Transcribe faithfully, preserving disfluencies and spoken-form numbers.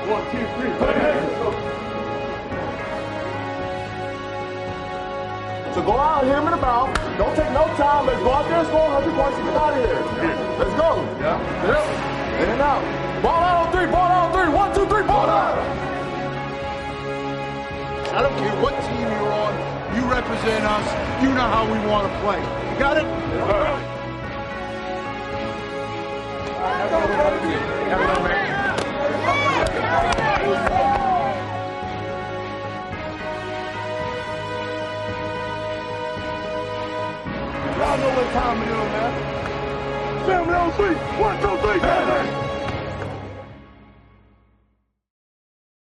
One, two, three. Hey, hey. So go out, hit him in the mouth. Don't take no time. Let's go out there and score one hundred points and get out of here. Yeah. Let's go. Yeah. Yep. In and out. Ball out on three. Ball out on three. One, two, three. Ball out. I don't care what team you're on. You represent us. You know how we want to play. You got it? All right. Have a good one. Have a good one, man. Y'all know what time it is, man. Family on three. One, two, three. Hey, hey.